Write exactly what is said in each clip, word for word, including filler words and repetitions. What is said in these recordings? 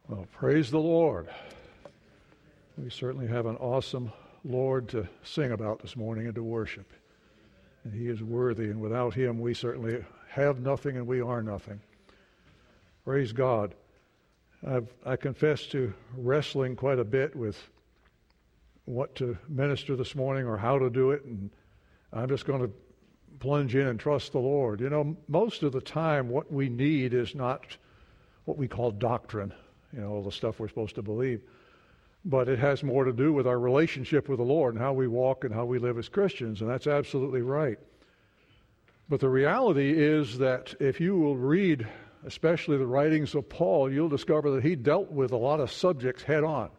Well, praise the Lord. We certainly have an awesome Lord to sing about this morning and to worship. And He is worthy, and without Him we certainly have nothing and we are nothing. Praise God. I've, I confess to wrestling quite a bit with what to minister this morning or how to do it, and I'm just going to plunge in and trust the Lord. You know, most of the time what we need is not what we call doctrine, you know, all the stuff we're supposed to believe. But it has more to do with our relationship with the Lord and how we walk and how we live as Christians, and that's absolutely right. But the reality is that if you will read, especially the writings of Paul, you'll discover that he dealt with a lot of subjects head on.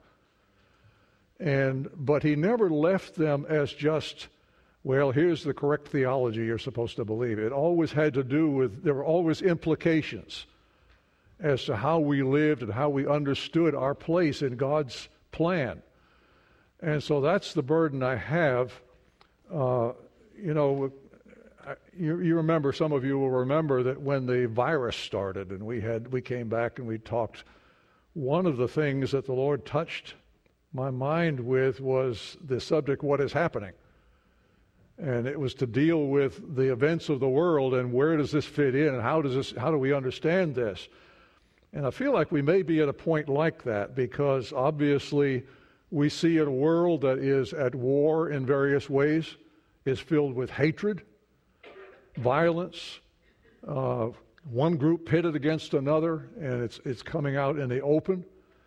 And but he never left them as just, well, here's the correct theology you're supposed to believe. It always had to do with, there were always implications as to how we lived and how we understood our place in God's plan. And so that's the burden I have. Uh, you know, I, you, you remember, some of you will remember that when the virus started and we had, we came back and we talked, one of the things that the Lord touched my mind with was the subject, what is happening? And it was to deal with the events of the world and where does this fit in and how does this, how do we understand this? And I feel like we may be at a point like that because obviously we see a world that is at war in various ways, is filled with hatred, violence, uh, one group pitted against another, and it's it's coming out in the open.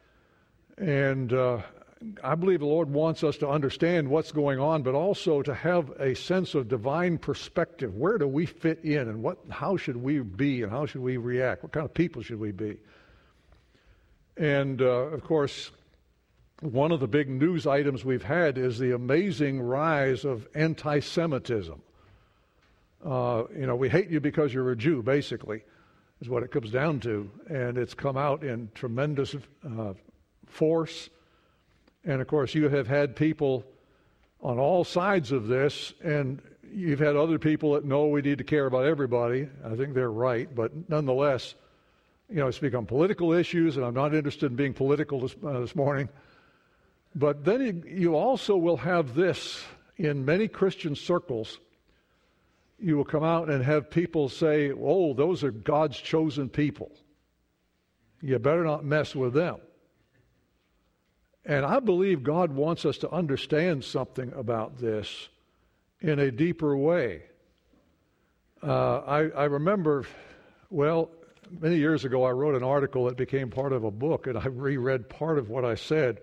And uh, I believe the Lord wants us to understand what's going on, but also to have a sense of divine perspective. Where do we fit in, and what? How should we be, and how should we react? What kind of people should we be? And, uh, of course, one of the big news items we've had is the amazing rise of anti-Semitism. Uh, you know, we hate you because you're a Jew, basically, is what it comes down to. And it's come out in tremendous uh, force. And, of course, you have had people on all sides of this, and you've had other people that know we need to care about everybody. I think they're right, but nonetheless, you know, I speak on political issues, and I'm not interested in being political this, uh, this morning. But then you, you also will have this in many Christian circles. You will come out and have people say, oh, those are God's chosen people. You better not mess with them. And I believe God wants us to understand something about this in a deeper way. Uh, I, I remember, well, many years ago I wrote an article that became part of a book, and I reread part of what I said.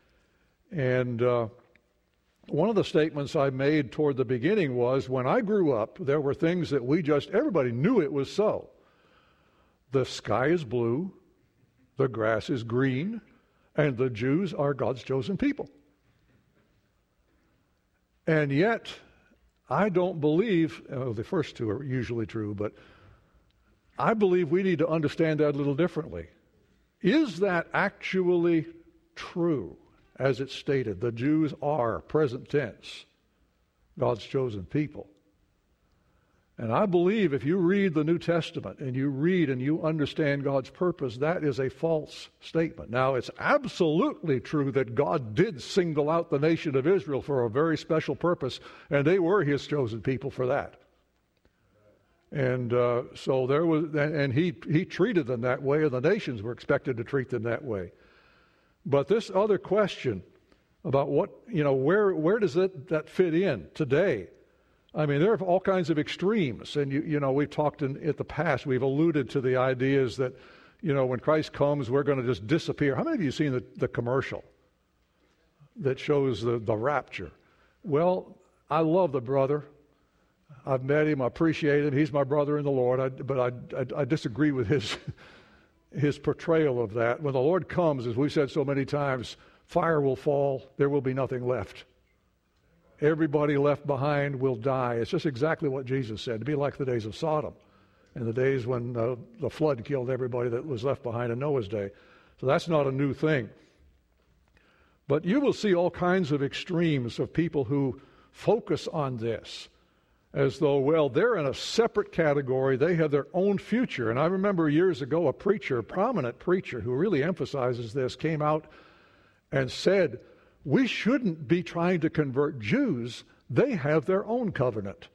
And uh, one of the statements I made toward the beginning was, when I grew up, there were things that we just, everybody knew it was so. The sky is blue, the grass is green, and the Jews are God's chosen people. And yet, I don't believe, well, the first two are usually true, but I believe we need to understand that a little differently. Is that actually true, as it's stated? The Jews are, present tense, God's chosen people. And I believe if you read the New Testament and you read and you understand God's purpose, that is a false statement. Now, it's absolutely true that God did single out the nation of Israel for a very special purpose, and they were His chosen people for that. And uh, so there was, and he he treated them that way, and the nations were expected to treat them that way. But this other question about what, you know, where where does that, that fit in today? I mean, there are all kinds of extremes, and you you know we've talked in, in the past. We've alluded to the ideas that, you know, when Christ comes, we're going to just disappear. How many of you have seen the, the commercial that shows the, the rapture? Well, I love the brother. I've met him, I appreciate him. He's my brother in the Lord, I, but I, I, I disagree with his his portrayal of that. When the Lord comes, as we've said so many times, fire will fall, there will be nothing left. Everybody left behind will die. It's just exactly what Jesus said. It'd be like the days of Sodom, in the days when uh, the flood killed everybody that was left behind in Noah's day. So that's not a new thing. But you will see all kinds of extremes of people who focus on this. as though, well, they're in a separate category. They have their own future. And I remember years ago a preacher, a prominent preacher who really emphasizes this, came out and said, we shouldn't be trying to convert Jews. They have their own covenant.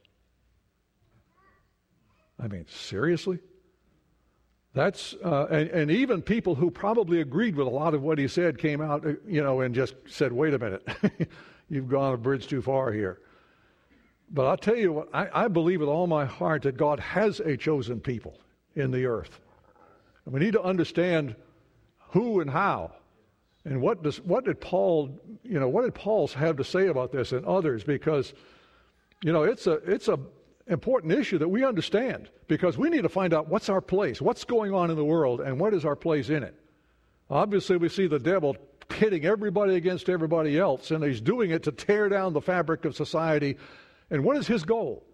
I mean, seriously? That's uh, and, and even people who probably agreed with a lot of what he said came out, you know, and just said, wait a minute, you've gone a bridge too far here. But I'll tell you what, I, I believe with all my heart that God has a chosen people in the earth. And we need to understand who and how. And what does what did Paul, you know, what did Paul have to say about this and others? Because, you know, it's a it's a important issue that we understand, because we need to find out what's our place, what's going on in the world, and what is our place in it. Obviously, we see the devil pitting everybody against everybody else, and he's doing it to tear down the fabric of society. And what is his goal?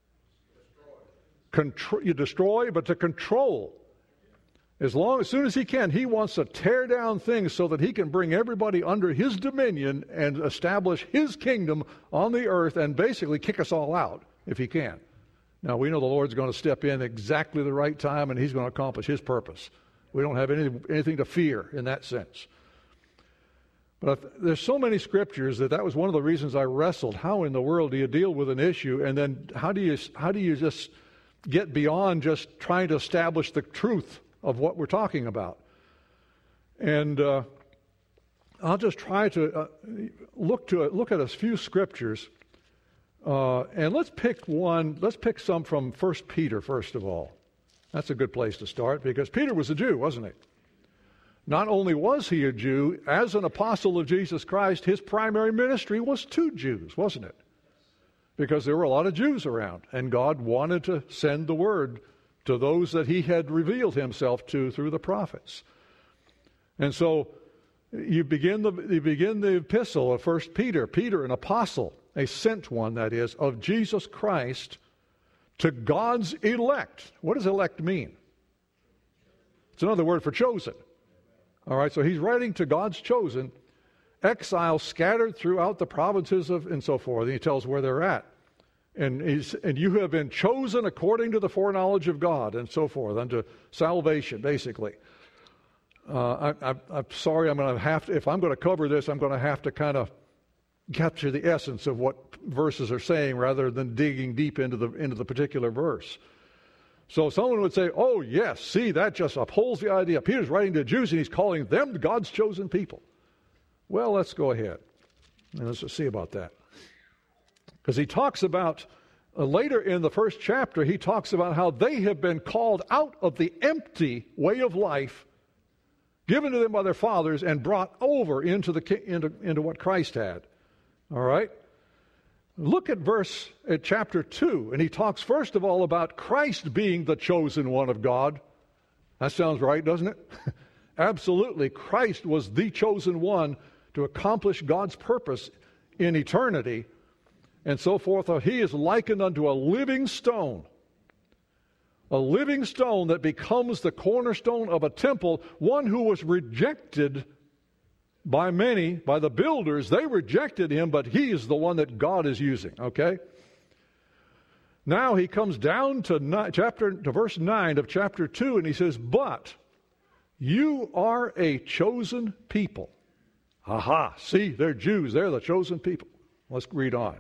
Contro- you destroy, but to control. As long, as soon as he can, he wants to tear down things so that he can bring everybody under his dominion and establish his kingdom on the earth and basically kick us all out if he can. Now, we know the Lord's going to step in exactly the right time, and he's going to accomplish his purpose. We don't have any, anything to fear in that sense. But there's so many scriptures that that was one of the reasons I wrestled. How in the world do you deal with an issue, and then how do you how do you just get beyond just trying to establish the truth of what we're talking about? And uh, I'll just try to uh, look to look at a few scriptures, uh, and let's pick one. Let's pick some from First Peter first of all. That's a good place to start, because Peter was a Jew, wasn't he? Not only was he a Jew, as an apostle of Jesus Christ, his primary ministry was to Jews, wasn't it? Because there were a lot of Jews around, and God wanted to send the word to those that he had revealed himself to through the prophets. And so you begin the you begin the epistle of First Peter, Peter, an apostle, a sent one, that is, of Jesus Christ, to God's elect. What does elect mean? It's another word for chosen. All right, so he's writing to God's chosen, exiles scattered throughout the provinces of and so forth. And he tells where they're at. And he's, and you have been chosen according to the foreknowledge of God, and so forth, unto salvation, basically. Uh, I, I, I'm sorry, I'm going to have to, if I'm going to cover this, I'm going to have to kind of capture the essence of what verses are saying rather than digging deep into the into the particular verse. So someone would say, oh, yes, see, that just upholds the idea. Peter's writing to Jews, and he's calling them God's chosen people. Well, let's go ahead, and let's see about that. Because he talks about, uh, later in the first chapter, he talks about how they have been called out of the empty way of life given to them by their fathers and brought over into the into, into what Christ had. All right? Look at verse, at chapter two, and he talks first of all about Christ being the chosen one of God. That sounds right, doesn't it? Absolutely. Christ was the chosen one to accomplish God's purpose in eternity, and so forth. He is likened unto a living stone, a living stone that becomes the cornerstone of a temple, one who was rejected by many, by the builders. They rejected him, but he is the one that God is using, okay? Now he comes down to nine, chapter to verse nine of chapter two, and he says, but you are a chosen people. Aha, see, they're Jews, they're the chosen people. Let's read on.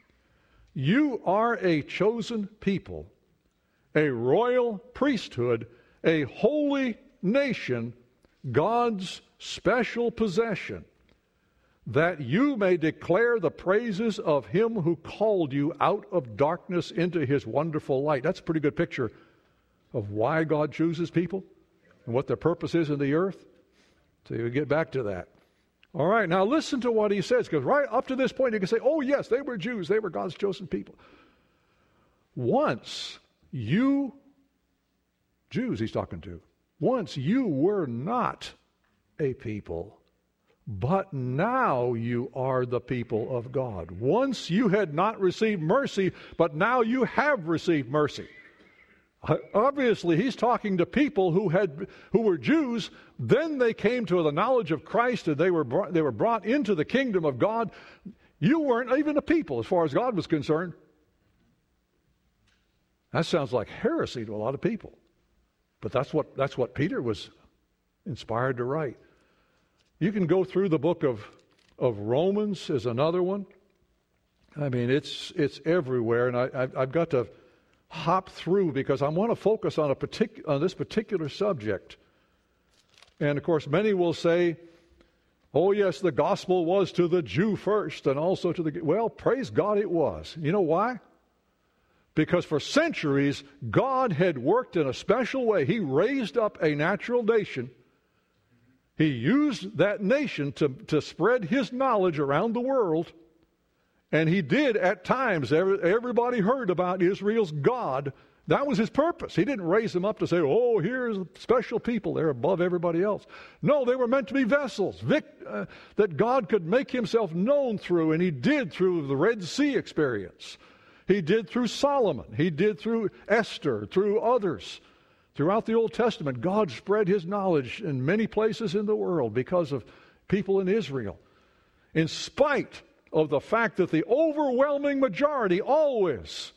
You are a chosen people, a royal priesthood, a holy nation, God's special possession, that you may declare the praises of him who called you out of darkness into his wonderful light. That's a pretty good picture of why God chooses people and what their purpose is in the earth. So you get back to that. All right, now listen to what he says, because right up to this point you can say, oh yes, they were Jews, they were God's chosen people. Once you, Jews he's talking to, once you were not a people, but now you are the people of God. Once you had not received mercy, but now you have received mercy. Obviously, he's talking to people who had who were Jews. Then they came to the knowledge of Christ, and they were brought, they were brought into the kingdom of God. You weren't even a people as far as God was concerned. That sounds like heresy to a lot of people. But that's what that's what Peter was inspired to write. You can go through the book of, of Romans is another one. I mean, it's it's everywhere, and I, I've, I've got to hop through because I want to focus on a partic- on this particular subject. And of course, many will say, oh yes, the gospel was to the Jew first and also to the... Well, praise God it was. You know why? Because for centuries, God had worked in a special way. He raised up a natural nation. He used that nation to, to spread His knowledge around the world. And He did at times. Everybody heard about Israel's God. That was His purpose. He didn't raise them up to say, oh, here's special people. They're above everybody else. No, they were meant to be vessels Vic, uh, that God could make Himself known through. And He did through the Red Sea experience. He did through Solomon. He did through Esther, through others. Throughout the Old Testament, God spread His knowledge in many places in the world because of people in Israel. In spite of the fact that the overwhelming majority always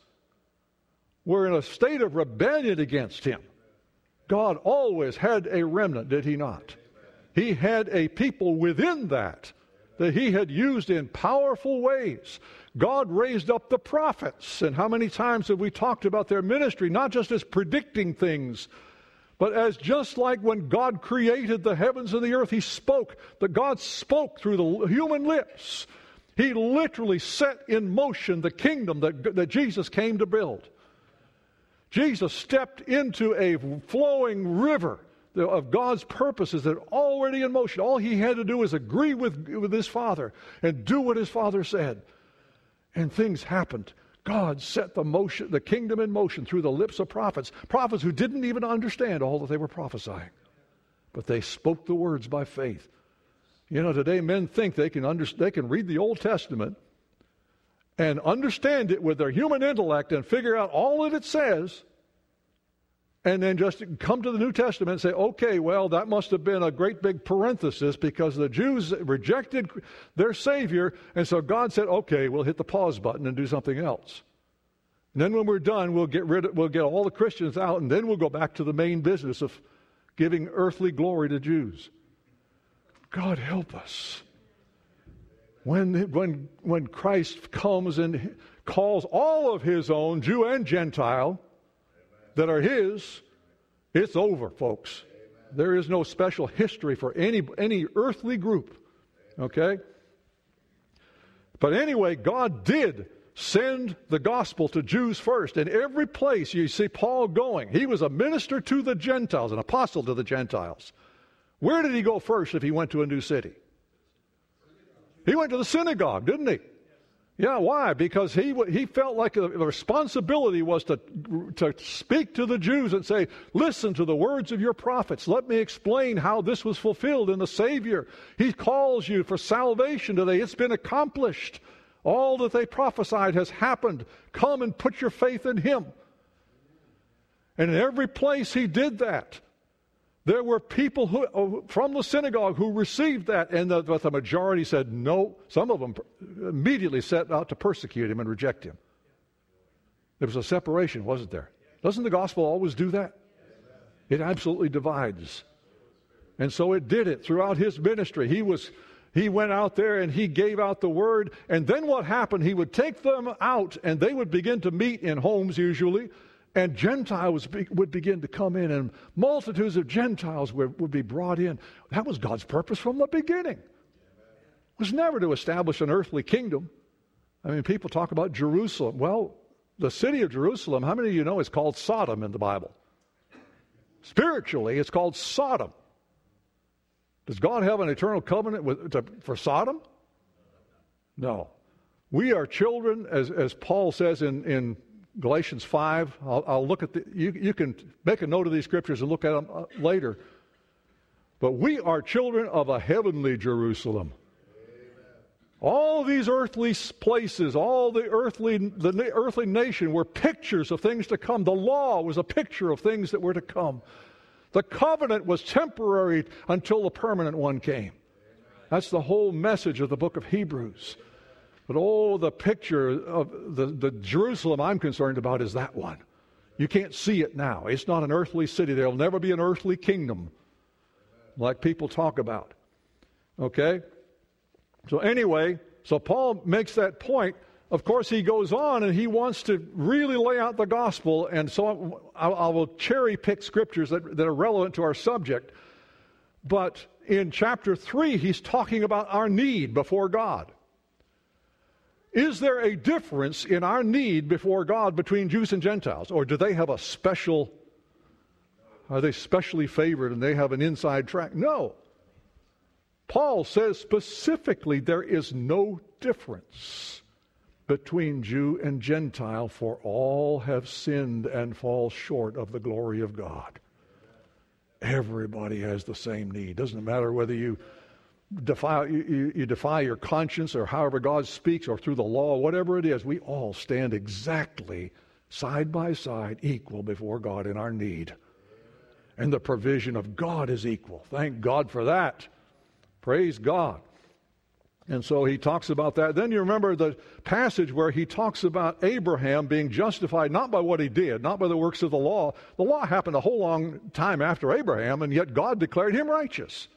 were in a state of rebellion against Him, God always had a remnant, did He not? He had a people within that that He had used in powerful ways. God raised up the prophets, and how many times have we talked about their ministry, not just as predicting things, but as just like when God created the heavens and the earth, He spoke, that God spoke through the human lips. He literally set in motion the kingdom that, that Jesus came to build. Jesus stepped into a flowing river of God's purposes that are already in motion. All He had to do was agree with, with His Father and do what His Father said. And things happened. God set the motion, the kingdom in motion through the lips of prophets. Prophets who didn't even understand all that they were prophesying. But they spoke the words by faith. You know, today men think they can, under, they can read the Old Testament and understand it with their human intellect and figure out all that it says, and then just come to the New Testament and say, okay, well, that must have been a great big parenthesis because the Jews rejected their Savior, and so God said, okay, we'll hit the pause button and do something else. And then when we're done, we'll get rid of, we'll get all the Christians out, and then we'll go back to the main business of giving earthly glory to Jews. God help us. When, when, when Christ comes and calls all of His own, Jew and Gentile, that are His, it's over, folks. There is no special history for any, any earthly group. Okay? But anyway, God did send the gospel to Jews first. In every place you see Paul going. He was a minister to the Gentiles, an apostle to the Gentiles. Where did he go first if he went to a new city? He went to the synagogue, didn't he? Yeah, why? Because he he felt like the responsibility was to, to speak to the Jews and say, listen to the words of your prophets. Let me explain how this was fulfilled in the Savior. He calls you for salvation today. It's been accomplished. All that they prophesied has happened. Come and put your faith in Him. And in every place he did that. There were people who, from the synagogue who received that, and the, but the majority said no. Some of them immediately set out to persecute Him and reject Him. There was a separation, wasn't there? Doesn't the gospel always do that? It absolutely divides. And so it did it throughout His ministry. He was, he went out there and He gave out the word. And then what happened? He would take them out, and they would begin to meet in homes usually. And Gentiles be, would begin to come in, and multitudes of Gentiles would, would be brought in. That was God's purpose from the beginning. It was never to establish an earthly kingdom. I mean, people talk about Jerusalem. Well, the city of Jerusalem, how many of you know is called Sodom in the Bible? Spiritually, it's called Sodom. Does God have an eternal covenant with, to, for Sodom? No. We are children, as, as Paul says in, in Galatians five. I'll, I'll look at the, you, you can make a note of these scriptures and look at them later. But we are children of a heavenly Jerusalem. Amen. All these earthly places, all the earthly, the earthly nation were pictures of things to come. The law was a picture of things that were to come. The covenant was temporary until the permanent one came. Amen. That's the whole message of the book of Hebrews. But oh, the picture of the, the Jerusalem I'm concerned about is that one. You can't see it now. It's not an earthly city. There will never be an earthly kingdom like people talk about. Okay? So anyway, so Paul makes that point. Of course, he goes on and he wants to really lay out the gospel. And so I, I will cherry pick scriptures that, that are relevant to our subject. But in chapter three, he's talking about our need before God. Is there a difference in our need before God between Jews and Gentiles? Or do they have a special, are they specially favored and they have an inside track? No. Paul says specifically there is no difference between Jew and Gentile, for all have sinned and fall short of the glory of God. Everybody has the same need. Doesn't matter whether you defy you, you defy your conscience or however God speaks or through the law, whatever it is, we all stand exactly side by side, equal before God in our need. And the provision of God is equal. Thank God for that. Praise God. And so he talks about that. Then you remember the passage where he talks about Abraham being justified not by what he did, not by the works of the law. The law happened a whole long time after Abraham, and yet God declared him righteous.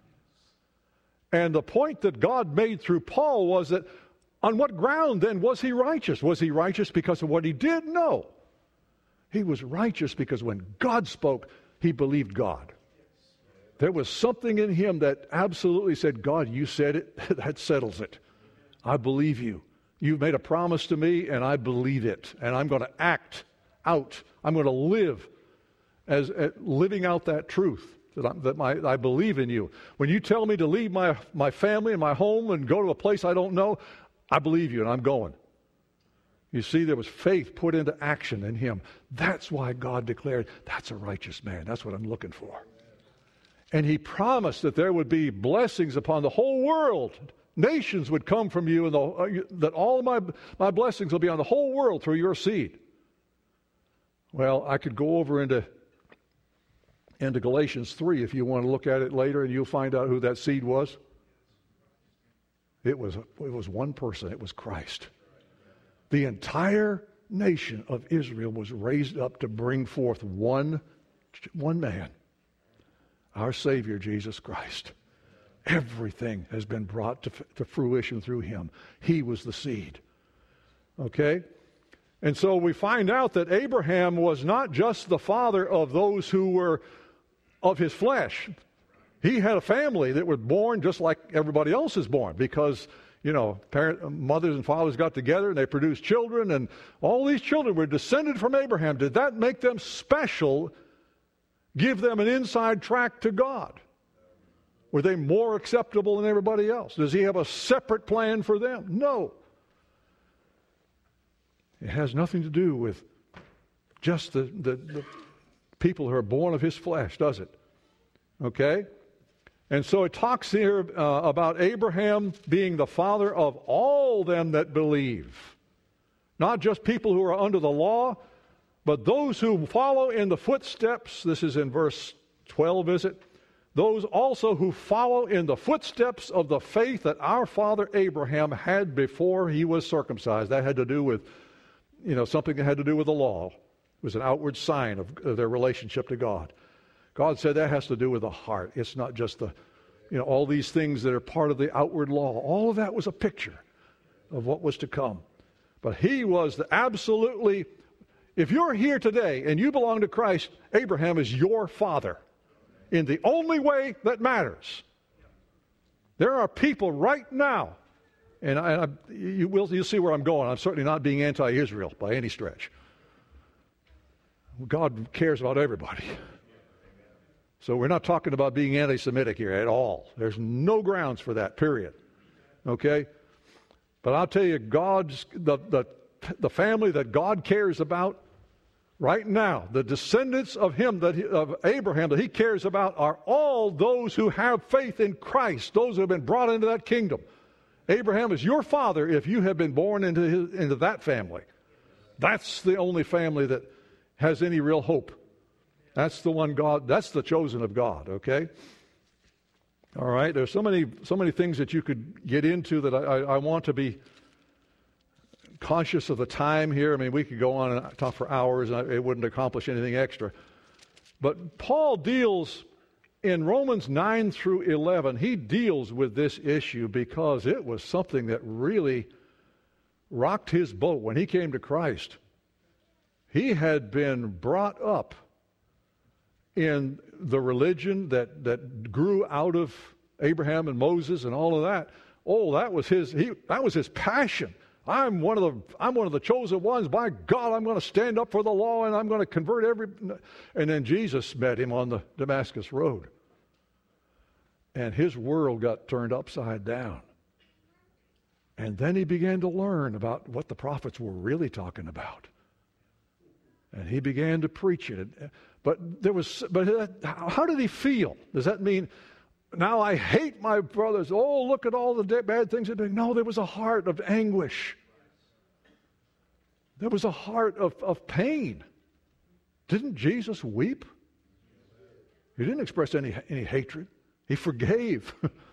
And the point that God made through Paul was that on what ground then was he righteous? Was he righteous because of what he did? No. He was righteous because when God spoke, he believed God. There was something in him that absolutely said, God, you said it, that settles it. I believe you. You've made a promise to me, and I believe it. And I'm going to act out. I'm going to live as uh, living out that truth, that, I, that my, I believe in you. When you tell me to leave my, my family and my home and go to a place I don't know, I believe you, and I'm going. You see, there was faith put into action in him. That's why God declared, that's a righteous man. That's what I'm looking for. And he promised that there would be blessings upon the whole world. Nations would come from you, and the, uh, that all of my, my blessings will be on the whole world through your seed. Well, I could go over into, into Galatians three if you want to look at it later, and you'll find out who that seed was. It was, it was one person. It was Christ. The entire nation of Israel was raised up to bring forth one, one man. Our Savior, Jesus Christ. Everything has been brought to, to fruition through him. He was the seed. Okay? And so we find out that Abraham was not just the father of those who were of his flesh. He had a family that was born just like everybody else is born, because, you know, parent, mothers and fathers got together and they produced children, and all these children were descended from Abraham. Did that make them special? Give them an inside track to God? Were they more acceptable than everybody else? Does he have a separate plan for them? No. It has nothing to do with just the, the, the people who are born of his flesh, does it? Okay? And so it talks here uh, about Abraham being the father of all them that believe. Not just people who are under the law, but those who follow in the footsteps, this is in verse twelve, is it? Those also who follow in the footsteps of the faith that our father Abraham had before he was circumcised. That had to do with, you know, something that had to do with the law. It was an outward sign of, of their relationship to God. God said that has to do with the heart. It's not just the, you know, all these things that are part of the outward law. All of that was a picture of what was to come. But he was the absolutely... If you're here today and you belong to Christ, Abraham is your father in the only way that matters. There are people right now, and I, I, you will you'll see where I'm going. I'm certainly not being anti-Israel by any stretch. God cares about everybody. So we're not talking about being anti-Semitic here at all. There's no grounds for that, period. Okay? But I'll tell you, God's the the, the family that God cares about right now, the descendants of him, that he, of Abraham, that he cares about, are all those who have faith in Christ, those who have been brought into that kingdom. Abraham is your father if you have been born into his, into that family. That's the only family that has any real hope. That's the one God, that's the chosen of God, okay? All right, there's so many so many things that you could get into that I, I, I want to be conscious of the time here. I mean, we could go on and talk for hours, and it wouldn't accomplish anything extra. But Paul deals, in Romans nine through eleven, he deals with this issue because it was something that really rocked his boat when he came to Christ. He had been brought up in the religion that, that grew out of Abraham and Moses and all of that. Oh, that was his he, that was his passion. I'm one of the I'm one of the chosen ones. By God, I'm going to stand up for the law and I'm going to convert every. And then Jesus met him on the Damascus road, and his world got turned upside down. And then he began to learn about what the prophets were really talking about, and he began to preach it. But there was, but how did he feel? Does that mean, now I hate my brothers? Oh, look at all the bad things they're doing. No, there was a heart of anguish. There was a heart of, of pain. Didn't Jesus weep? He didn't express any, any hatred. He forgave.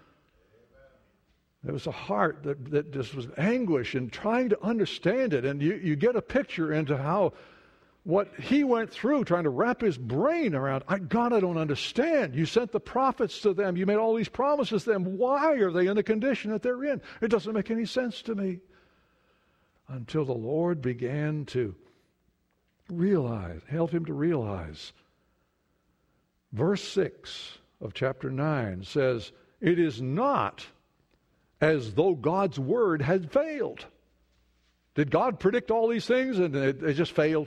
There was a heart that, that just was anguish and trying to understand it. And you, you get a picture into how what he went through trying to wrap his brain around. I, God, I don't understand. You sent the prophets to them. You made all these promises to them. Why are they in the condition that they're in? It doesn't make any sense to me. Until the Lord began to realize, help him to realize. Verse six of chapter nine says, it is not as though God's word had failed. Did God predict all these things and it, it just failed?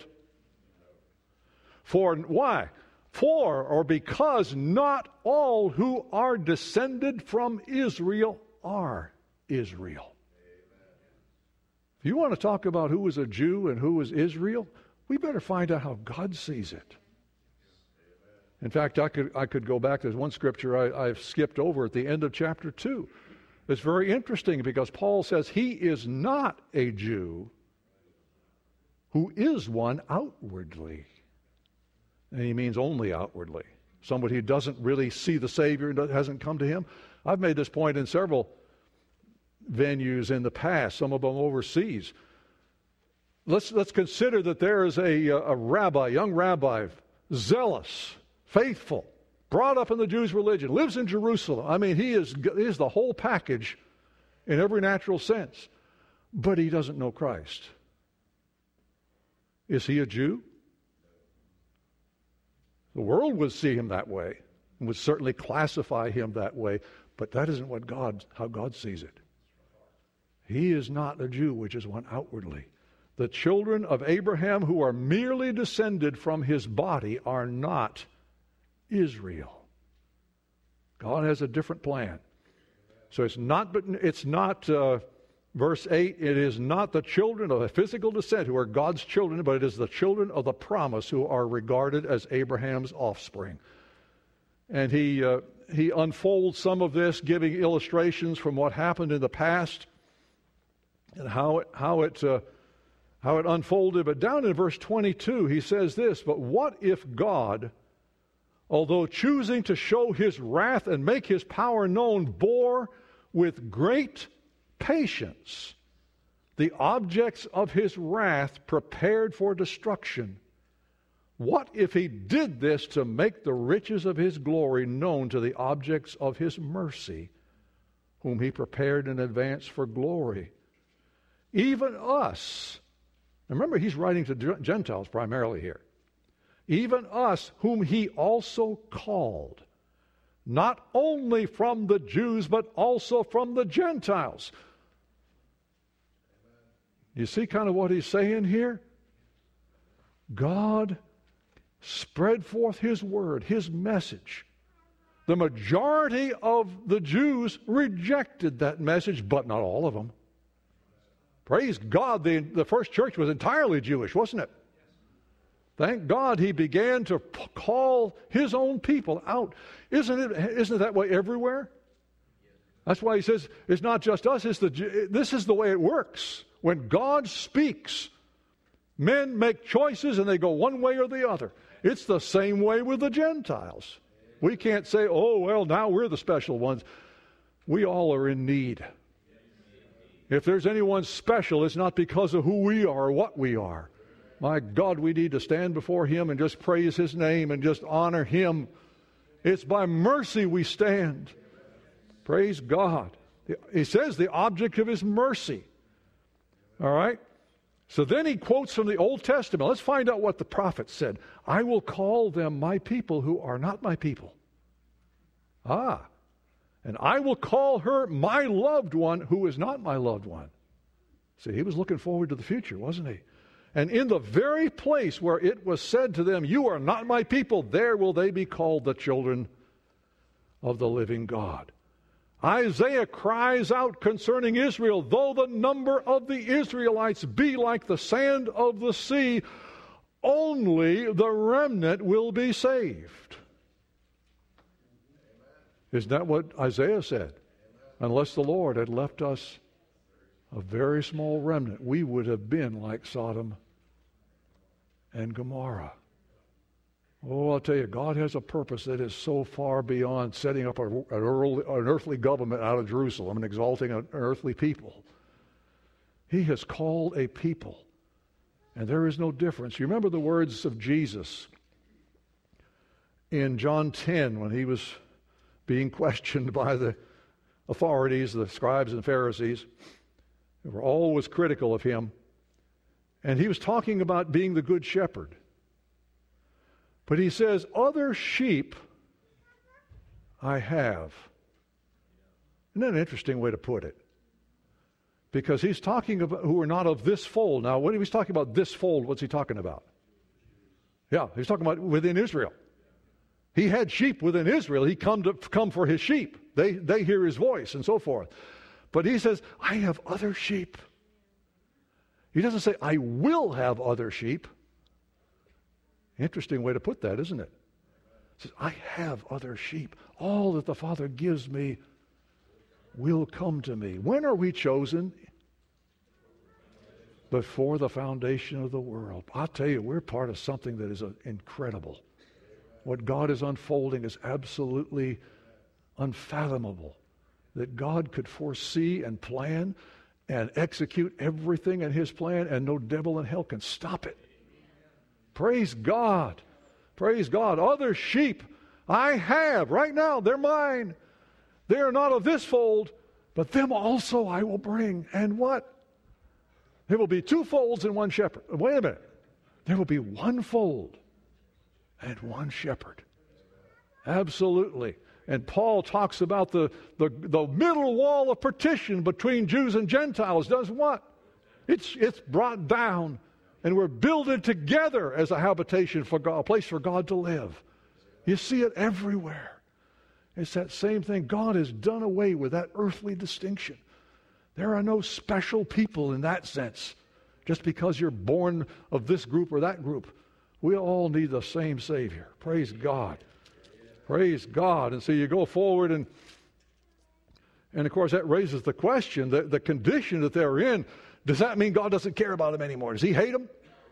For why? For or because not all who are descended from Israel are Israel. Amen. If you want to talk about who was a Jew and who was Israel, we better find out how God sees it. Amen. In fact, I could I could go back. There's one scripture I, I've skipped over at the end of chapter two. It's very interesting because Paul says he is not a Jew who is one outwardly. And he means only outwardly. Somebody who doesn't really see the Savior and hasn't come to him. I've made this point in several venues in the past, some of them overseas. Let's, let's consider that there is a, a rabbi, young rabbi, zealous, faithful, brought up in the Jews' religion, lives in Jerusalem. I mean, he is, he is the whole package in every natural sense. But he doesn't know Christ. Is he a Jew? The world would see him that way and would certainly classify him that way, but that isn't what God, how God sees it. He is not a Jew, which is one outwardly. The children of Abraham who are merely descended from his body are not Israel. God has a different plan. So it's not, but it's not, uh, verse eight, it is not the children of a physical descent who are God's children, but it is the children of the promise who are regarded as Abraham's offspring. And he uh, he unfolds some of this, giving illustrations from what happened in the past and how it how it uh, how it unfolded. But down in verse twenty-two, he says this: "But what if God, although choosing to show his wrath and make his power known, bore with great patience the objects of his wrath prepared for destruction? What if he did this to make the riches of his glory known to the objects of his mercy, whom he prepared in advance for glory? Even us," remember he's writing to Gentiles primarily here, "even us whom he also called, not only from the Jews, but also from the Gentiles." You see kind of what he's saying here? God spread forth his word, his message. The majority of the Jews rejected that message, but not all of them. Praise God, the, the first church was entirely Jewish, wasn't it? Thank God he began to p- call his own people out. Isn't it, isn't it that way everywhere? That's why he says it's not just us. It's the, this is the way it works. When God speaks, men make choices and they go one way or the other. It's the same way with the Gentiles. We can't say, oh, well, now we're the special ones. We all are in need. If there's anyone special, it's not because of who we are or what we are. My God, we need to stand before Him and just praise His name and just honor Him. It's by mercy we stand. Praise God. He says the object of His mercy. All right? So then he quotes from the Old Testament. Let's find out what the prophet said. I will call them my people who are not my people. Ah. And I will call her my loved one who is not my loved one. See, he was looking forward to the future, wasn't he? And in the very place where it was said to them, you are not my people, there will they be called the children of the living God. Isaiah cries out concerning Israel, though the number of the Israelites be like the sand of the sea, only the remnant will be saved. Isn't that what Isaiah said? Unless the Lord had left us a very small remnant, we would have been like Sodom and Gomorrah. Oh, I'll tell you, God has a purpose that is so far beyond setting up a, an, early, an earthly government out of Jerusalem and exalting an earthly people. He has called a people, and there is no difference. You remember the words of Jesus in John ten when he was being questioned by the authorities, the scribes and Pharisees, who were always critical of him. And he was talking about being the good shepherd. But he says, other sheep I have. Isn't that an interesting way to put it? Because he's talking about who are not of this fold. Now, when he's talking about this fold, what's he talking about? Yeah, he's talking about within Israel. He had sheep within Israel. He come to come for his sheep. They, they hear his voice and so forth. But he says, I have other sheep. He doesn't say, I will have other sheep. Interesting way to put that, isn't it? He says, I have other sheep. All that the Father gives me will come to me. When are we chosen? Before the foundation of the world. I'll tell you, we're part of something that is uh, incredible. What God is unfolding is absolutely unfathomable. That God could foresee and plan and execute everything in His plan, and no devil in hell can stop it. Praise God. Praise God. Other sheep I have right now. They're mine. They are not of this fold, but them also I will bring. And what? There will be two folds and one shepherd. Wait a minute. There will be one fold and one shepherd. Absolutely. And Paul talks about the, the, the middle wall of partition between Jews and Gentiles. Does what? It's, it's brought down. And we're builded together as a habitation for God, a place for God to live. You see it everywhere. It's that same thing. God has done away with that earthly distinction. There are no special people in that sense. Just because you're born of this group or that group. We all need the same Savior. Praise God. Praise God. And so you go forward and and of course that raises the question, the, the condition that they're in. Does that mean God doesn't care about them anymore? Does He hate them?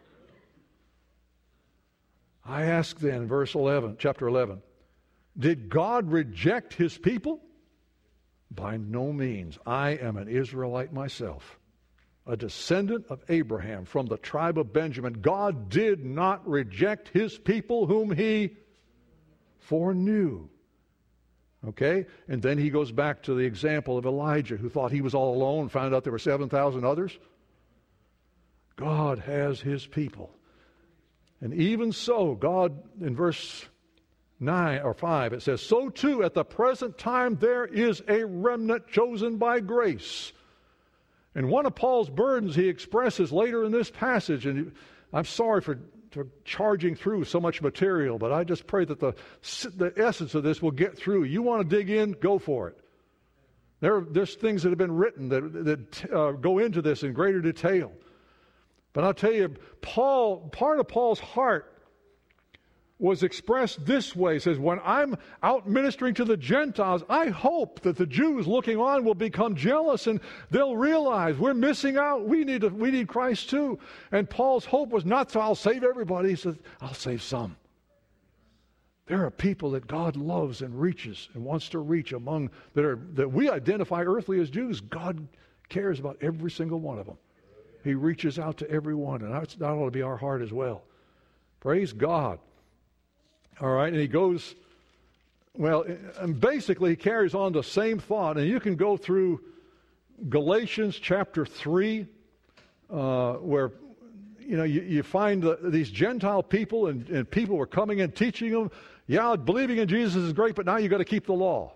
I ask then, verse eleven, chapter eleven, did God reject His people? By no means. I am an Israelite myself, a descendant of Abraham from the tribe of Benjamin. God did not reject His people whom He foreknew. Okay? And then he goes back to the example of Elijah, who thought he was all alone, found out there were seven thousand others. God has His people. And even so, God, in verse nine or five, it says, so too at the present time there is a remnant chosen by grace. And one of Paul's burdens he expresses later in this passage, and I'm sorry for, for charging through so much material, but I just pray that the, the essence of this will get through. You want to dig in, go for it. There, there's things that have been written that, that uh, go into this in greater detail. But I'll tell you, Paul, part of Paul's heart was expressed this way. He says, when I'm out ministering to the Gentiles, I hope that the Jews looking on will become jealous and they'll realize we're missing out. We need, to, we need Christ too. And Paul's hope was not so I'll save everybody. He says, I'll save some. There are people that God loves and reaches and wants to reach among that are that we identify earthly as Jews. God Cares about every single one of them. He reaches out to every one, and that's, that ought to be our heart as well. Praise God. All right, and he goes, well, and basically he carries on the same thought, and you can go through Galatians chapter three, uh, where, you know, you, you find the, these Gentile people, and, and people were coming and teaching them, yeah, believing in Jesus is great, but now you've got to keep the law.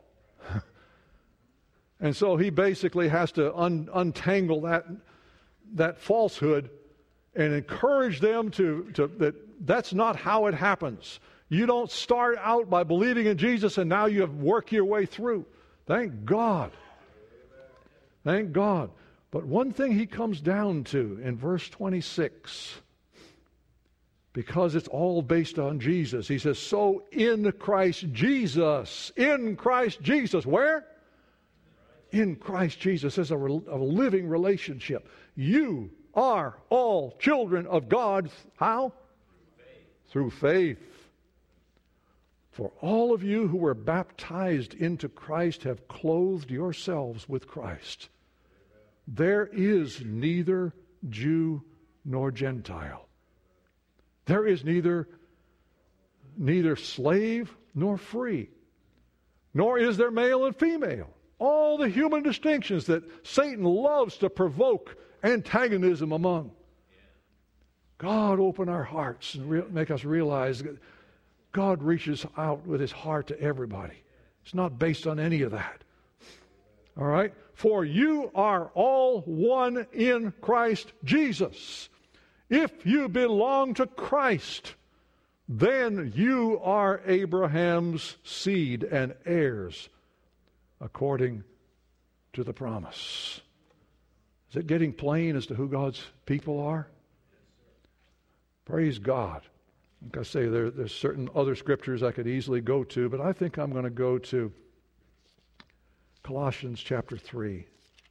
And so he basically has to un, untangle that that falsehood and encourage them to, to that that's not how it happens. You don't start out by believing in Jesus and now you have work your way through. Thank God. Thank God. But one thing he comes down to in verse twenty-six, because it's all based on Jesus, he says, so in Christ Jesus, in Christ Jesus, where? In Christ Jesus. There's a, a living relationship. You are all children of God. How? Through faith. Through faith. For all of you who were baptized into Christ have clothed yourselves with Christ. There is neither Jew nor Gentile. There is neither, neither slave nor free, nor is there male and female. All the human distinctions that Satan loves to provoke antagonism among. God, open our hearts and re- make us realize that God reaches out with his heart to everybody. It's not based on any of that. All right? For you are all one in Christ Jesus. If you belong to Christ, then you are Abraham's seed and heirs according to the promise. Is it getting plain as to who God's people are? Praise God. Like I say, there, there's certain other scriptures I could easily go to, but I think I'm going to go to Colossians chapter three.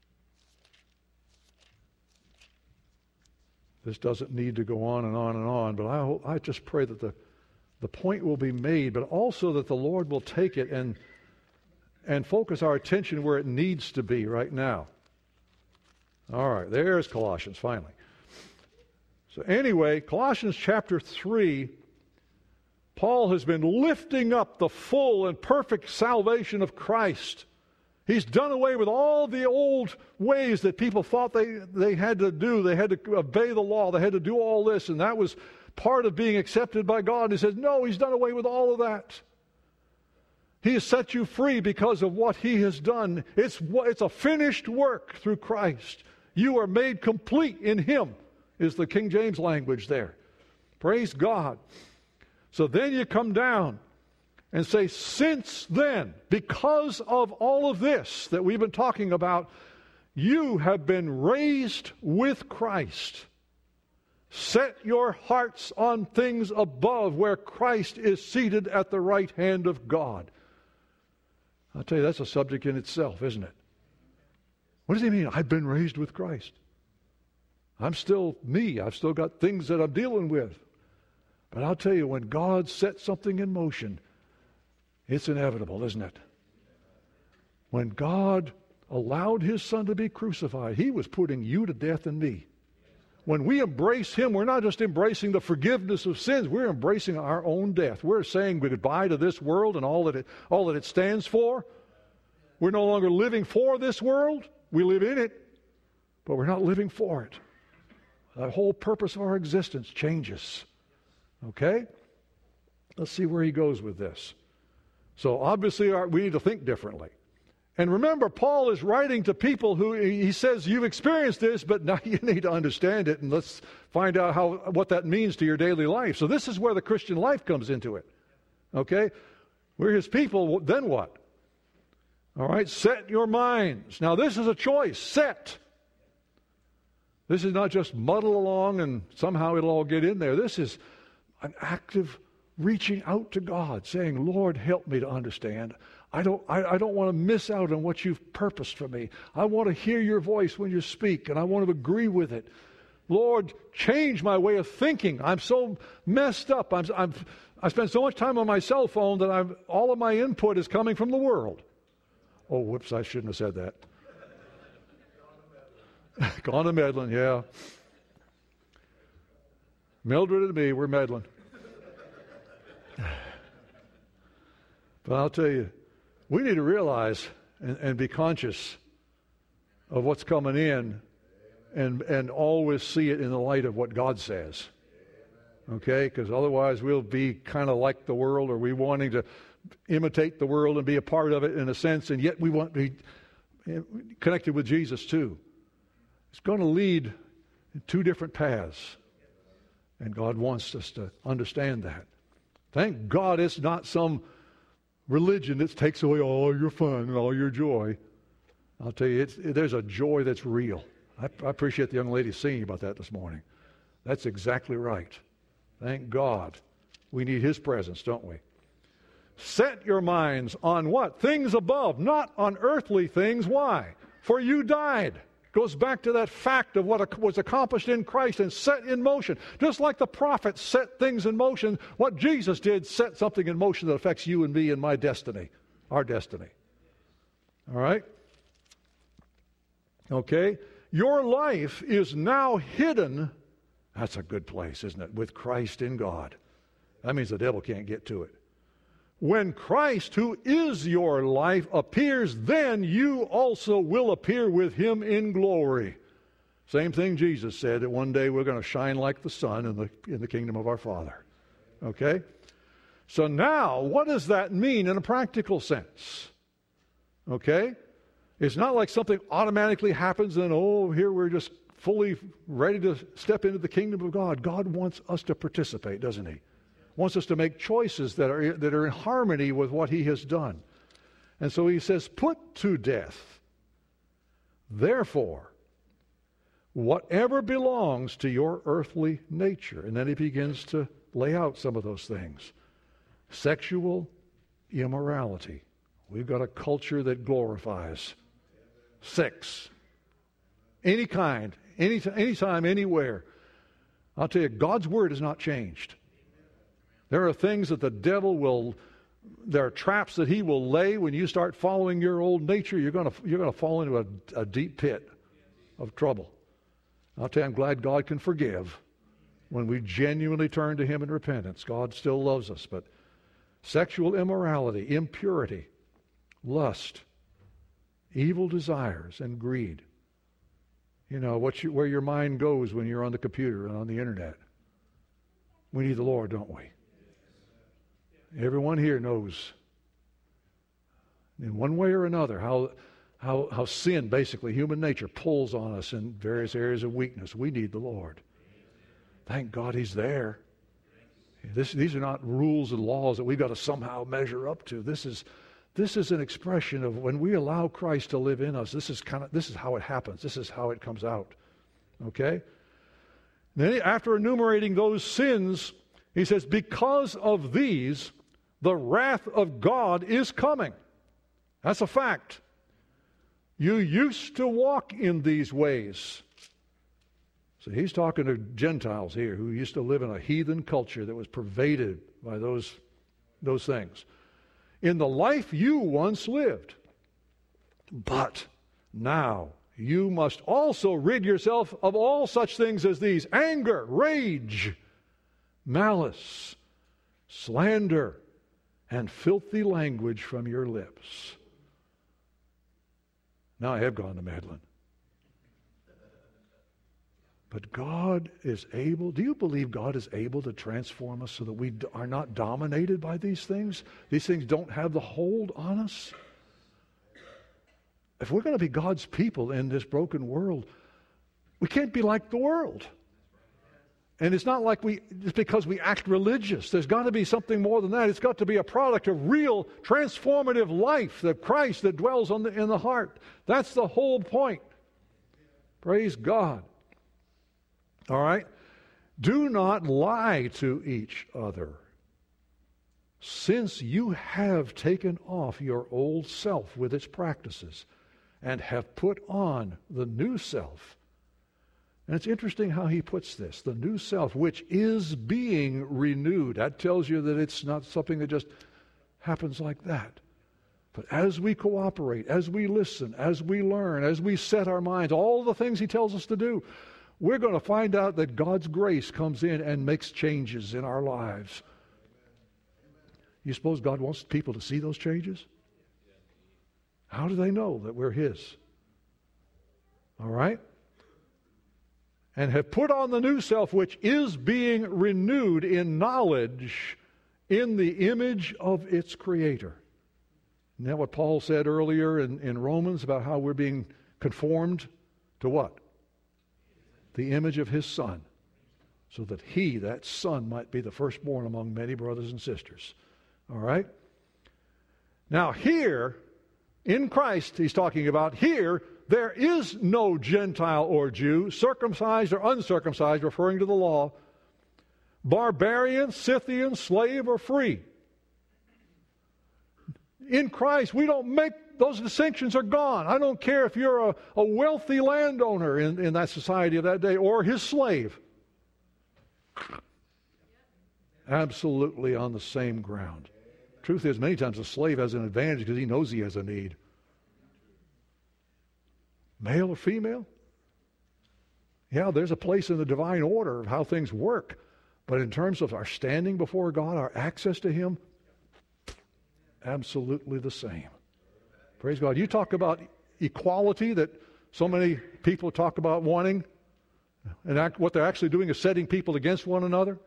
This doesn't need to go on and on and on, but I, hope, I just pray that the, the point will be made, but also that the Lord will take it and and focus our attention where it needs to be right now. All right, there's Colossians, finally. So anyway, Colossians chapter three, Paul has been lifting up the full and perfect salvation of Christ. He's done away with all the old ways that people thought they, they had to do. They had to obey the law. They had to do all this, and that was part of being accepted by God. He says, no, he's done away with all of that. He has set you free because of what he has done. It's, it's a finished work through Christ. You are made complete in him, is the King James language there. Praise God. So then you come down and say, since then, because of all of this that we've been talking about, you have been raised with Christ. Set your hearts on things above where Christ is seated at the right hand of God. I'll tell you, that's a subject in itself, isn't it? What does he mean? I've been raised with Christ. I'm still me. I've still got things that I'm dealing with. But I'll tell you, when God sets something in motion, it's inevitable, isn't it? When God allowed his Son to be crucified, he was putting you to death and me. When we embrace him, we're not just embracing the forgiveness of sins, we're embracing our own death. We're saying goodbye to this world and all that it, all that it stands for. We're no longer living for this world. We live in it, but we're not living for it. The whole purpose of our existence changes. Okay? Let's see where he goes with this. So obviously our, we need to think differently. And remember, Paul is writing to people who, he says, you've experienced this, but now you need to understand it, and let's find out how what that means to your daily life. So this is where the Christian life comes into it. Okay? We're his people, then what? All right, set your minds. Now this is a choice, set. This is not just muddle along and somehow it'll all get in there. This is an active reaching out to God, saying, Lord, help me to understand. I don't, I, I don't want to miss out on what you've purposed for me. I want to hear your voice when you speak, and I want to agree with it. Lord, change my way of thinking. I'm so messed up. I'm, I'm, I spend so much time on my cell phone that I'm, all of my input is coming from the world. Oh, whoops, I shouldn't have said that. Gone to meddling, yeah. Mildred and me, we're meddling. But I'll tell you, we need to realize and, and be conscious of what's coming in and, and always see it in the light of what God says. Okay? Because otherwise we'll be kind of like the world, or we wanting to imitate the world and be a part of it in a sense, and yet we want to be connected with Jesus too. It's going to lead in two different paths. And God wants us to understand that. Thank God it's not some religion that takes away all your fun and all your joy. I'll tell you, it's, there's a joy that's real. I, I appreciate the young lady singing about that this morning. That's exactly right. Thank God. We need His presence, don't we? Set your minds on what? Things above, not on earthly things. Why? For you died. Goes back to that fact of what was accomplished in Christ and set in motion. Just like the prophets set things in motion, what Jesus did set something in motion that affects you and me and my destiny, our destiny. All right? Okay? Your life is now hidden. That's a good place, isn't it? With Christ in God. That means the devil can't get to it. When Christ, who is your life, appears, then you also will appear with Him in glory. Same thing Jesus said, that one day we're going to shine like the sun in the, in the kingdom of our Father. Okay? So now, what does that mean in a practical sense? Okay? It's not like something automatically happens and, oh, here we're just fully ready to step into the kingdom of God. God wants us to participate, doesn't He? Wants us to make choices that are that are in harmony with what He has done. And so He says, put to death, therefore, whatever belongs to your earthly nature. And then He begins to lay out some of those things. Sexual immorality. We've got a culture that glorifies sex. Any kind, any, anytime, anywhere. I'll tell you, God's Word has not changed. There are things that the devil will, there are traps that he will lay. When you start following your old nature, you're going to, you're going to fall into a, a deep pit of trouble. I'll tell you, I'm glad God can forgive when we genuinely turn to Him in repentance. God still loves us, but sexual immorality, impurity, lust, evil desires, and greed. You know, what you, where your mind goes when you're on the computer and on the internet. We need the Lord, don't we? Everyone here knows, in one way or another, how, how, how sin, basically, human nature, pulls on us in various areas of weakness. We need the Lord. Thank God He's there. This, these are not rules and laws that we've got to somehow measure up to. This is, this is an expression of when we allow Christ to live in us. This is kind of this is how it happens. This is how it comes out. Okay? Then after enumerating those sins, He says, because of these, the wrath of God is coming. That's a fact. You used to walk in these ways. So He's talking to Gentiles here who used to live in a heathen culture that was pervaded by those, those things. In the life you once lived. But now you must also rid yourself of all such things as these: anger, rage, malice, slander, and filthy language from your lips. Now I have gone to meddling. But God is able, do you believe God is able to transform us so that we are not dominated by these things? These things don't have the hold on us? If we're going to be God's people in this broken world, we can't be like the world. And it's not like we, it's because we act religious. There's got to be something more than that. It's got to be a product of real transformative life, the Christ that dwells on the, in the heart. That's the whole point. Praise God. All right? Do not lie to each other, since you have taken off your old self with its practices and have put on the new self. And it's interesting how he puts this, the new self, which is being renewed. That tells you that it's not something that just happens like that. But as we cooperate, as we listen, as we learn, as we set our minds, all the things He tells us to do, we're going to find out that God's grace comes in and makes changes in our lives. You suppose God wants people to see those changes? How do they know that we're His? All right? And have put on the new self, which is being renewed in knowledge in the image of its Creator. Isn't that what Paul said earlier in, in Romans about how we're being conformed to what? The image of His Son, so that He, that Son, might be the firstborn among many brothers and sisters. All right? Now here, in Christ, he's talking about here, there is no Gentile or Jew, circumcised or uncircumcised, referring to the law, barbarian, Scythian, slave, or free. In Christ, we don't make, those distinctions are gone. I don't care if you're a, a wealthy landowner in, in that society of that day or his slave. Absolutely on the same ground. Truth is, many times a slave has an advantage because he knows he has a need. Male or female? Yeah, there's a place in the divine order of how things work. But in terms of our standing before God, our access to Him, absolutely the same. Praise God. You talk about equality that so many people talk about wanting, and act, what they're actually doing is setting people against one another.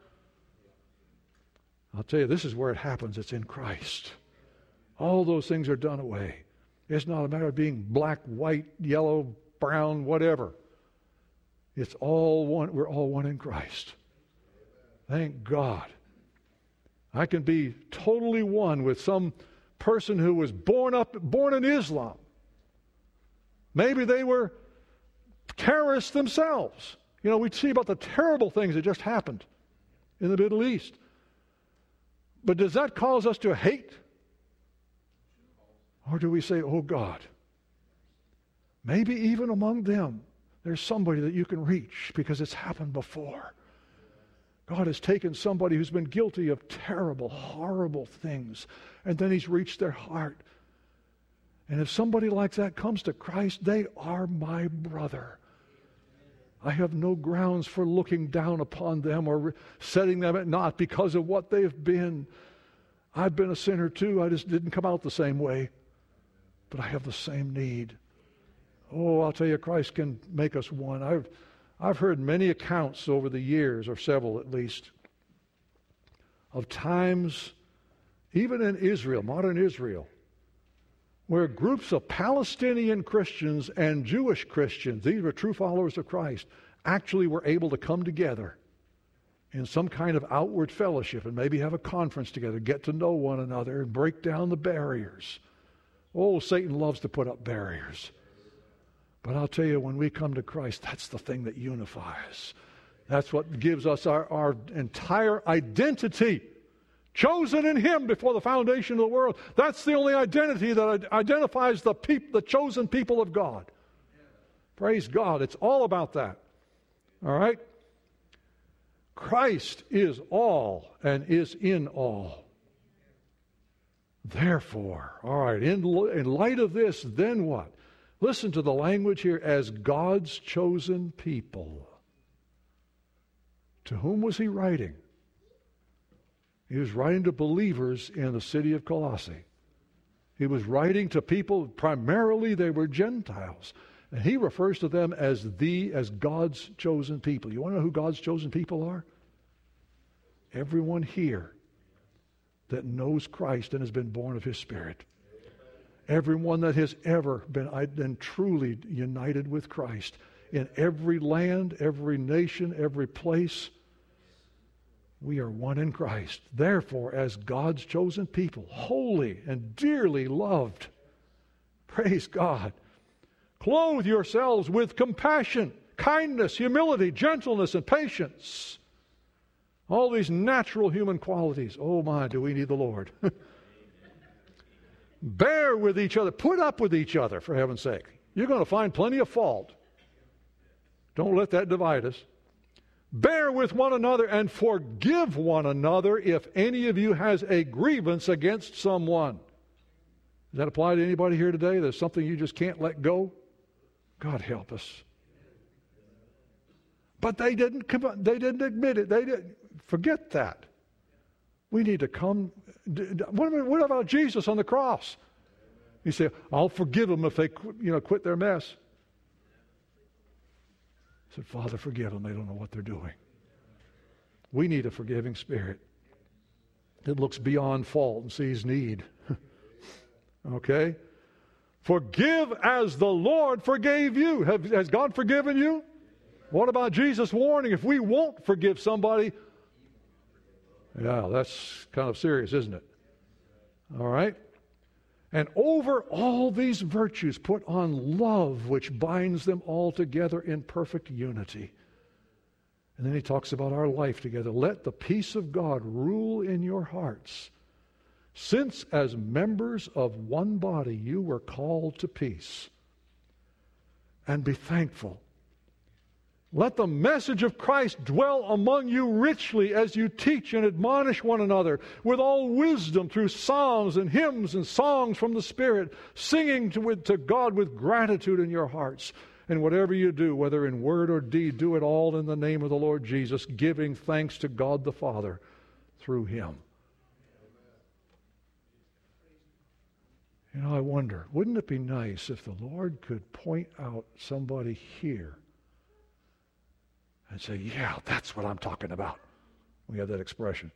I'll tell you, this is where it happens. It's in Christ. All those things are done away. It's not a matter of being black, white, yellow, brown, whatever. It's all one. We're all one in Christ. Thank God. I can be totally one with some person who was born up, born in Islam. Maybe they were terrorists themselves. You know, we see about the terrible things that just happened in the Middle East. But does that cause us to hate? Or do we say, oh God, maybe even among them, there's somebody that you can reach because it's happened before. God has taken somebody who's been guilty of terrible, horrible things, and then He's reached their heart. And if somebody like that comes to Christ, they are my brother. I have no grounds for looking down upon them or setting them at naught because of what they've been. I've been a sinner too. I just didn't come out the same way. But I have the same need. Oh, I'll tell you, Christ can make us one. I've I've heard many accounts over the years, or several at least, of times, even in Israel, modern Israel, where groups of Palestinian Christians and Jewish Christians, these were true followers of Christ, actually were able to come together in some kind of outward fellowship and maybe have a conference together, get to know one another, and break down the barriers. Oh, Satan loves to put up barriers. But I'll tell you, when we come to Christ, that's the thing that unifies. That's what gives us our, our entire identity. Chosen in Him before the foundation of the world. That's the only identity that identifies the, peop- the chosen people of God. Praise God. It's all about that. All right? Christ is all and is in all. Therefore, all right, in, in light of this, then what? Listen to the language here, as God's chosen people. To whom was he writing? He was writing to believers in the city of Colossae. He was writing to people, primarily they were Gentiles. And he refers to them as the, as God's chosen people. You want to know who God's chosen people are? Everyone here that knows Christ and has been born of His Spirit. Everyone that has ever been, been truly united with Christ in every land, every nation, every place. We are one in Christ. Therefore, as God's chosen people, holy and dearly loved, praise God, clothe yourselves with compassion, kindness, humility, gentleness, and patience. All these natural human qualities. Oh my, do we need the Lord. Bear with each other. Put up with each other, for heaven's sake. You're going to find plenty of fault. Don't let that divide us. Bear with one another and forgive one another if any of you has a grievance against someone. Does that apply to anybody here today? There's something you just can't let go? God help us. But they didn't come, they didn't admit it. They didn't. Forget that. We need to come. What about Jesus on the cross? You say, I'll forgive them if they you know, quit their mess. I said, Father, forgive them. They don't know what they're doing. We need a forgiving spirit that looks beyond fault and sees need. Okay? Forgive as the Lord forgave you. Have, has God forgiven you? What about Jesus' warning? If we won't forgive somebody, yeah, that's kind of serious, isn't it? All right? And over all these virtues, put on love, which binds them all together in perfect unity. And then he talks about our life together. Let the peace of God rule in your hearts, since as members of one body you were called to peace. And be thankful. Let the message of Christ dwell among you richly as you teach and admonish one another with all wisdom through psalms and hymns and songs from the Spirit, singing to, to God with gratitude in your hearts. And whatever you do, whether in word or deed, do it all in the name of the Lord Jesus, giving thanks to God the Father through Him. You know, I wonder, wouldn't it be nice if the Lord could point out somebody here and say, yeah, that's what I'm talking about. We have that expression.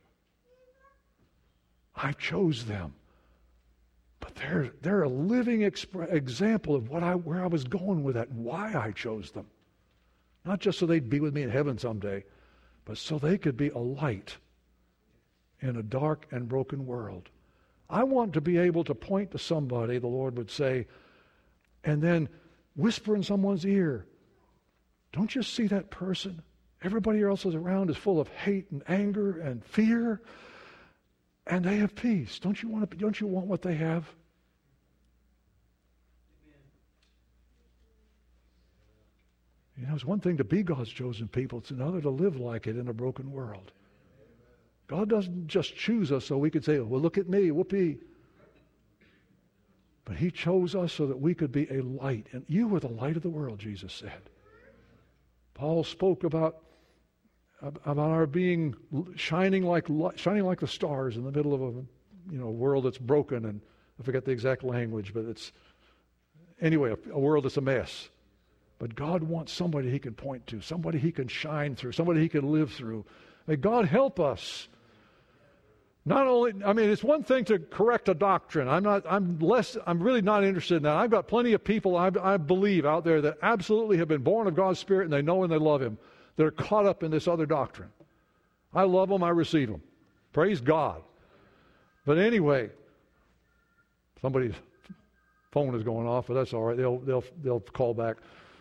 I chose them. But they're, they're a living exp- example of what I, where I was going with that and why I chose them. Not just so they'd be with me in heaven someday, but so they could be a light in a dark and broken world. I want to be able to point to somebody, the Lord would say, and then whisper in someone's ear, don't you see that person? Everybody else is around is full of hate and anger and fear, and they have peace. Don't you want to, don't you want what they have? You know, it's one thing to be God's chosen people. It's another to live like it in a broken world. God doesn't just choose us so we could say, well, look at me, whoopee. But He chose us so that we could be a light. And you were the light of the world, Jesus said. Paul spoke about, about our being shining like shining like the stars in the middle of a you know world that's broken, and I forget the exact language, but it's anyway a, a world that's a mess. But God wants somebody He can point to, somebody He can shine through, somebody He can live through. May God help us. Not only, I mean, it's one thing to correct a doctrine. I'm not, I'm less, I'm really not interested in that. I've got plenty of people I, I believe out there that absolutely have been born of God's Spirit and they know and they love Him. They're caught up in this other doctrine. I love them, I receive them. Praise God. But anyway, somebody's phone is going off, but that's all right. They'll, they'll, they'll call back.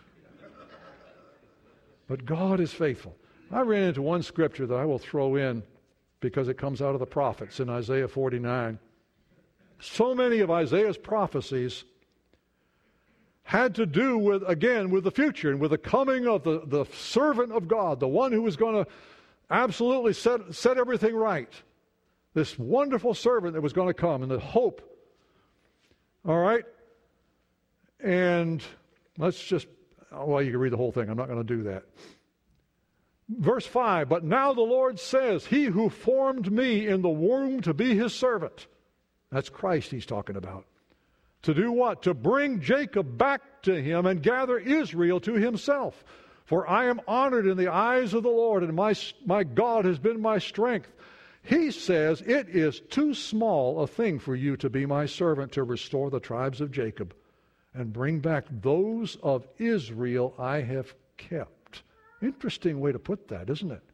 But God is faithful. I ran into one scripture that I will throw in because it comes out of the prophets in Isaiah forty-nine. So many of Isaiah's prophecies had to do with, again, with the future and with the coming of the, the servant of God, the one who was going to absolutely set, set everything right. This wonderful servant that was going to come, and the hope. All right? And let's just, well, you can read the whole thing. I'm not going to do that. Verse five, but now the Lord says, He who formed me in the womb to be His servant. That's Christ He's talking about. To do what? To bring Jacob back to Him and gather Israel to Himself. For I am honored in the eyes of the Lord, and my, my God has been my strength. He says, it is too small a thing for you to be my servant to restore the tribes of Jacob and bring back those of Israel I have kept. Interesting way to put that, isn't it?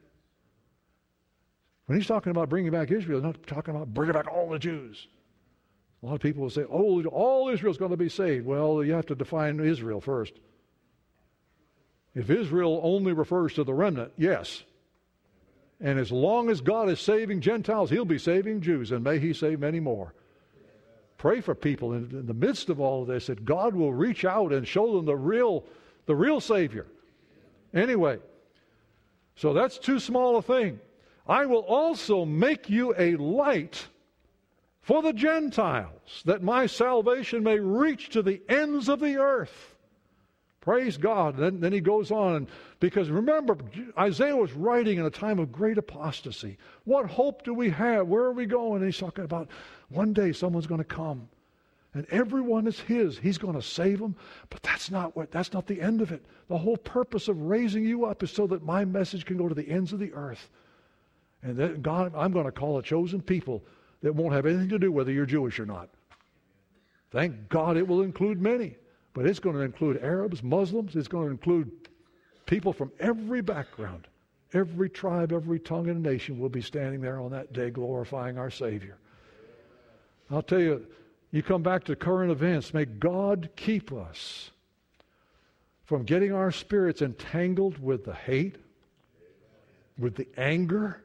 When He's talking about bringing back Israel, He's not talking about bringing back all the Jews. A lot of people will say, oh, all Israel's going to be saved. Well, you have to define Israel first. If Israel only refers to the remnant, yes. And as long as God is saving Gentiles, He'll be saving Jews, and may He save many more. Pray for people in, in the midst of all of this that God will reach out and show them the real, the real Savior. Anyway, so that's too small a thing. I will also make you a light for the Gentiles, that my salvation may reach to the ends of the earth. Praise God. Then, then he goes on, because remember, Isaiah was writing in a time of great apostasy. What hope do we have? Where are we going? And he's talking about one day someone's going to come, and everyone is his. He's going to save them. But that's not what. That's not the end of it. The whole purpose of raising you up is so that my message can go to the ends of the earth. And that God, I'm going to call a chosen people that won't have anything to do whether you're Jewish or not. Thank God it will include many. But it's going to include Arabs, Muslims. It's going to include people from every background. Every tribe, every tongue and nation will be standing there on that day glorifying our Savior. I'll tell you, you come back to current events. May God keep us from getting our spirits entangled with the hate, with the anger.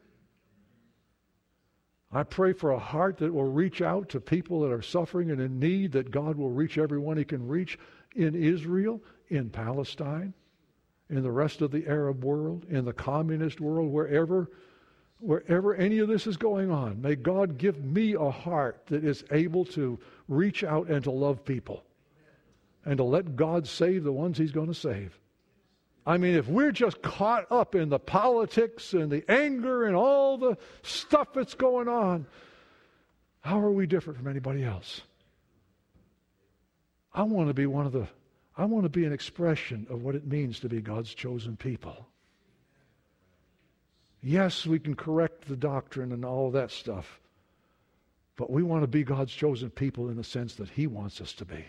I pray for a heart that will reach out to people that are suffering and in need, that God will reach everyone he can reach in Israel, in Palestine, in the rest of the Arab world, in the communist world, wherever, wherever any of this is going on. May God give me a heart that is able to reach out and to love people and to let God save the ones he's going to save. I mean, if we're just caught up in the politics and the anger and all the stuff that's going on, how are we different from anybody else? I want to be one of the, I want to be an expression of what it means to be God's chosen people. Yes, we can correct the doctrine and all that stuff, but we want to be God's chosen people in the sense that he wants us to be.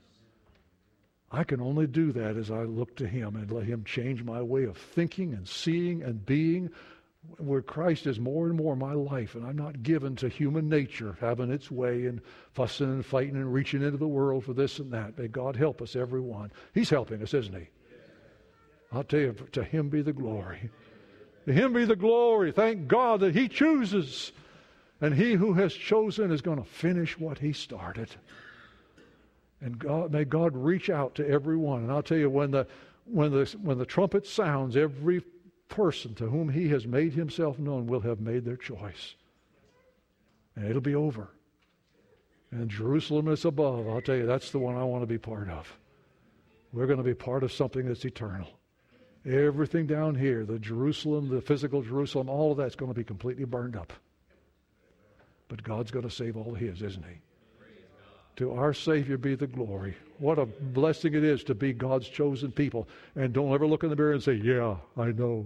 I can only do that as I look to him and let him change my way of thinking and seeing and being, where Christ is more and more my life, and I'm not given to human nature having its way and fussing and fighting and reaching into the world for this and that. May God help us, everyone. He's helping us, isn't he? I'll tell you, to him be the glory. To him be the glory. Thank God that he chooses, and he who has chosen is going to finish what he started. And God, may God reach out to everyone. And I'll tell you, when the when the when the trumpet sounds, every person to whom he has made himself known will have made their choice. And it'll be over. And Jerusalem is above. I'll tell you, that's the one I want to be part of. We're going to be part of something that's eternal. Everything down here, the Jerusalem, the physical Jerusalem, all of that's going to be completely burned up. But God's going to save all his, isn't he? To our Savior be the glory. What a blessing it is to be God's chosen people. And don't ever look in the mirror and say, yeah, I know.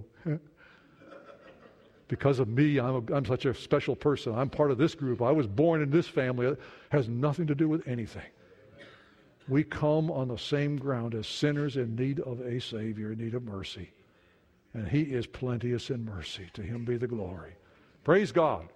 Because of me, I'm, a, I'm such a special person. I'm part of this group. I was born in this family. It has nothing to do with anything. We come on the same ground as sinners in need of a Savior, in need of mercy. And he is plenteous in mercy. To him be the glory. Praise God.